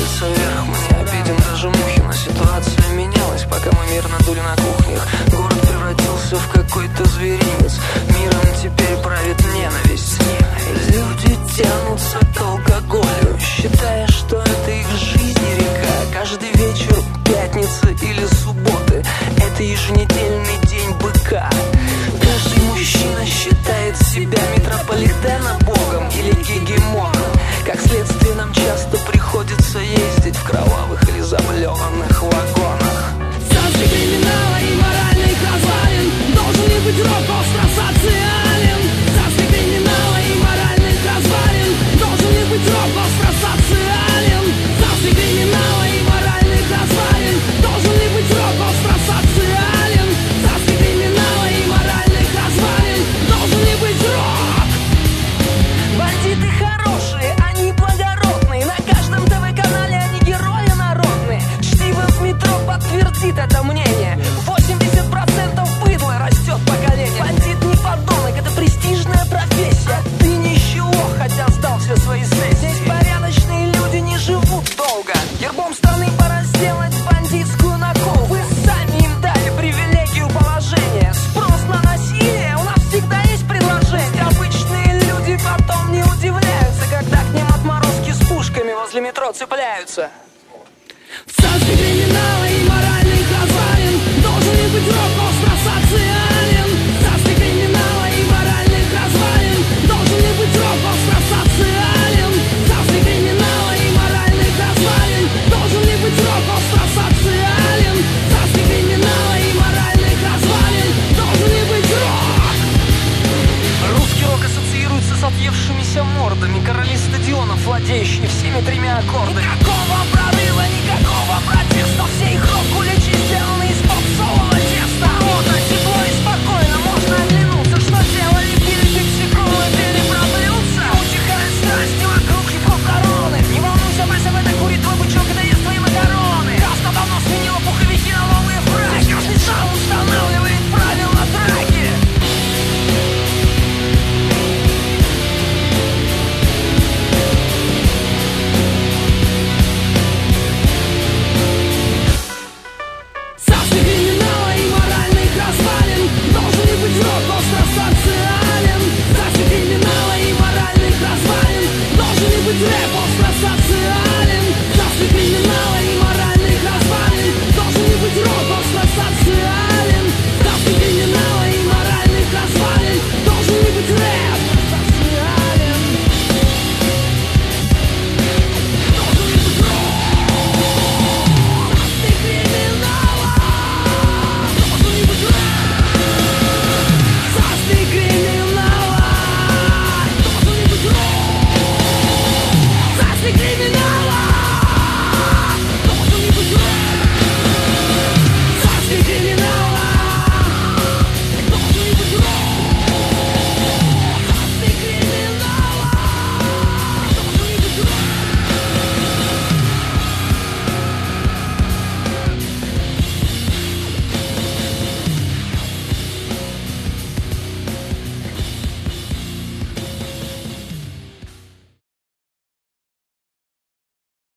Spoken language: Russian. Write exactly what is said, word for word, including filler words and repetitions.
пальца вверх, мы не обидим даже мухи. Но ситуация менялась, пока мы мирно дули на кухнях. Город превратился в какой-то зверинец. Миром теперь правит ненависть. Люди тянутся к алкоголю, считая, что это их жизнь и река. Каждый вечер пятницы или субботы — это еженедельный день быка. Каждый мужчина считает себя метрополитена богом или гегемоном. Как следствие, нам часто приходится ездить в кровавых или заблеванных вагонах. Царствие криминала и моральных развалин должен ли быть рок остросоциален? Царствие криминала и моральных развалин должен ли быть рок остросоциален? Царствие криминала и моральных развалин должен ли быть рок остросоциален? Царствие криминала и моральных развалин должен ли быть рок? Бандиты хорошие, они благородные. На каждом ТВ-канале они герои народные. Чтиво в метро подтвердит это мнение. восемьдесят процентов быдла растет поколение. Бандит не подонок, это престижная профессия. Ты ничего, хотя сдал все свои сессии. Здесь порядочные люди не живут долго. Гербом страны пора сделать бандитскую наколку. Вы сами им дали привилегию положения. Спрос на насилие, у нас всегда есть предложение. Обычные люди потом не удивляются, когда к ним отморозки с пушками возле метро цепляются. В царстве криминала и моральных развалин должен ли быть рок остросоциален? В царстве криминала и моральных развалин должен ли быть рок остросоциален? В царстве криминала и моральных развалин должен ли быть рок остросоциален? В царстве криминала и моральных развалин должен ли быть рок? Русский рок ассоциируется с отъевшимися мордами. Короли стадионов, владеющие всеми тремя аккордами. Никакого прорыва, никакого протеста, все их рок